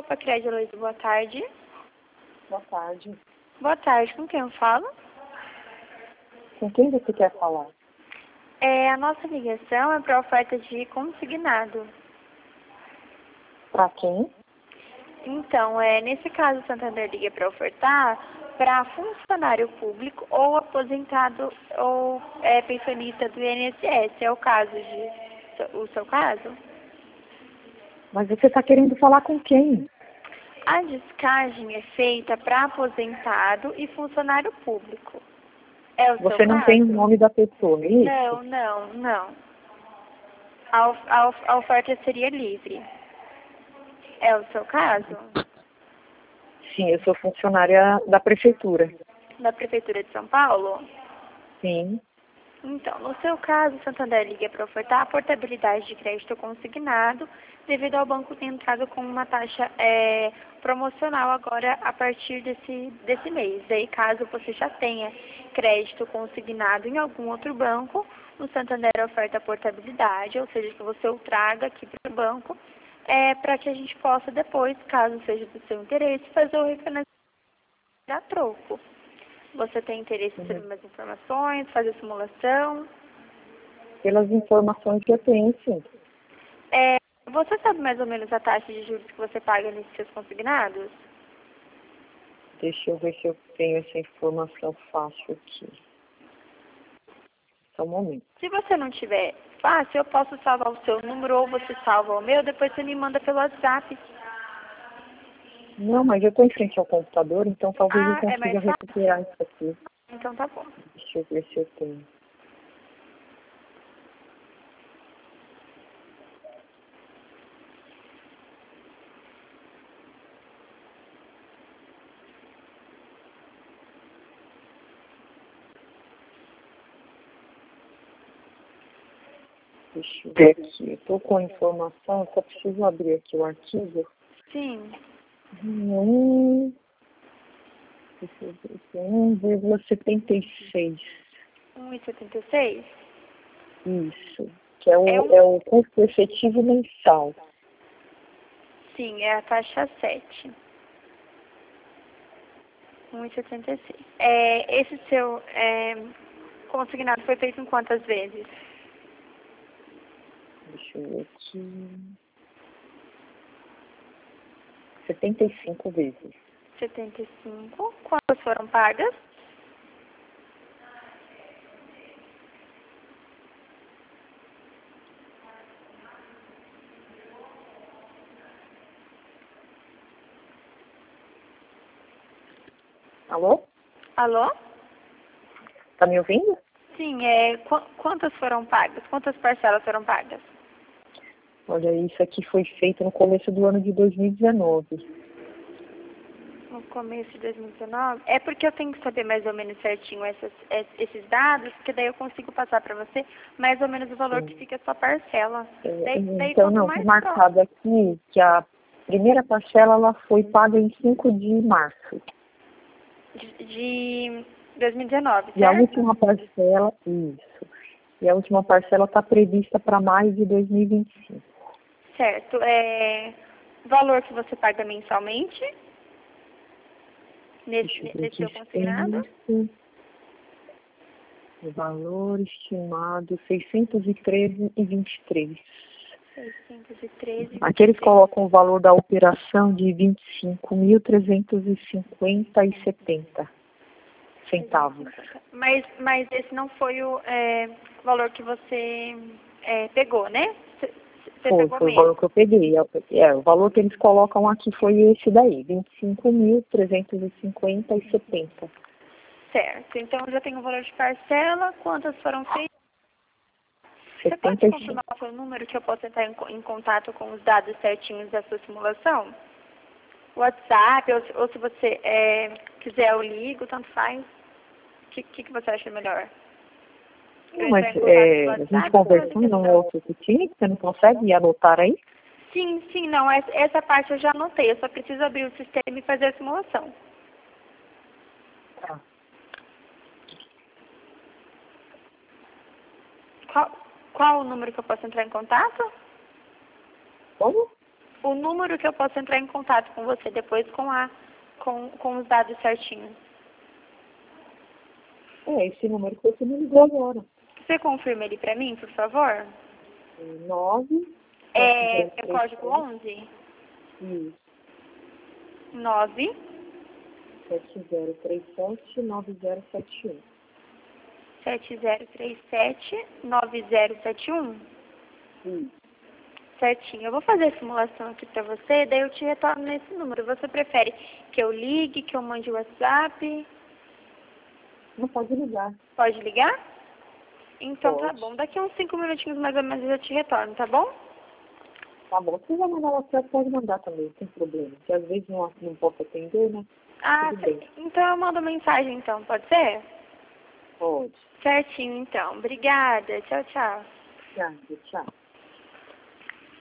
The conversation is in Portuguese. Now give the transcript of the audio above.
Copa Crédito, boa tarde. Boa tarde. Boa tarde, com quem eu falo? Com quem você quer falar? A nossa ligação é para oferta de consignado. Para quem? Então, nesse caso, o Santander liga para ofertar para funcionário público ou aposentado ou pensionista do INSS. É o caso o seu caso? Mas você está querendo falar com quem? A descagem é feita para aposentado e funcionário público. É o seu Você não caso? tem o nome da pessoa, é isso? Não. A oferta seria livre. É o seu caso? Sim, eu sou funcionária da prefeitura. Da Prefeitura de São Paulo? Sim. Então, no seu caso, o Santander liga para ofertar a portabilidade de crédito consignado devido ao banco ter entrado com uma taxa promocional agora a partir desse mês. Daí, caso você já tenha crédito consignado em algum outro banco, o Santander oferta a portabilidade, ou seja, que você o traga aqui para o banco, para que a gente possa depois, caso seja do seu interesse, fazer o refinanciamento a troco. Você tem interesse em saber mais informações, fazer simulação? Pelas informações que eu tenho, sim. Você sabe mais ou menos a taxa de juros que você paga nesses seus consignados? Deixa eu ver se eu tenho essa informação fácil aqui. Só um momento. Se você não tiver fácil, eu posso salvar o seu número ou você salva o meu, depois você me manda pelo WhatsApp. Não, mas eu estou em frente ao computador, então talvez eu É mais consiga fácil? recuperar isso aqui. Então tá bom. Deixa eu ver se eu tenho. Deixa eu ver aqui. Eu estou com a informação, só preciso abrir aqui o arquivo. Sim. 1,76. 1,76? Isso. Que é o custo efetivo mensal. Sim, é a taxa 7. 1,76. Esse seu consignado foi feito em quantas vezes? Deixa eu ver aqui. 75 vezes. 75. Quantas foram pagas? Alô? Alô? Tá me ouvindo? Sim, quantas foram pagas? Quantas parcelas foram pagas? Olha, isso aqui foi feito no começo do ano de 2019. No começo de 2019? É porque eu tenho que saber mais ou menos certinho esses dados, porque daí eu consigo passar para você mais ou menos o valor que fica a sua parcela. Daí Então, quanto não, mais está marcado aqui que a primeira parcela ela foi paga em 5 de março. de 2019, E a certo? última parcela, isso. E a última parcela está prevista para maio de 2025. Certo. Valor que você paga mensalmente nesse seu consignado? O valor estimado 613,23. 613. Aqui eles colocam o valor da operação de 25.350,70 centavos. Mas esse não foi o valor que você pegou, né? Você pegou Foi o mesmo. valor que eu peguei. O valor que eles colocam aqui foi esse daí, 25.350,70. Certo. Então, eu já tenho o valor de parcela. Quantas foram feitas? Você pode 75. confirmar o seu número que eu possa entrar em contato com os dados certinhos da sua simulação? WhatsApp, ou se você quiser eu ligo, tanto faz. O que você acha melhor? Não, mas a gente conversando num outro time, você não consegue anotar aí? Sim, não, essa parte eu já anotei, eu só preciso abrir o sistema e fazer a simulação. Tá. Qual o número que eu posso entrar em contato? Como? o número que eu posso entrar em contato com você depois com os dados certinhos. Esse número que você me ligou agora. Você confirma ele para mim, por favor? 9. É código 11? Isso. 9. 7037-9071. 7037-9071? Isso. Certinho. Eu vou fazer a simulação aqui para você, daí eu te retorno nesse número. Você prefere que eu ligue, que eu mande o WhatsApp? Não pode ligar. Pode ligar? Então Pode. tá bom. Daqui a uns 5 minutinhos mais ou menos eu te retorno, tá bom? Tá bom. Se quiser mandar o WhatsApp, pode mandar também, não tem problema. Porque às vezes não posso atender, né? Ah, Tudo bem. então eu mando mensagem então, pode ser? Pode. Certinho então. Obrigada. Tchau, tchau. Tchau, tchau.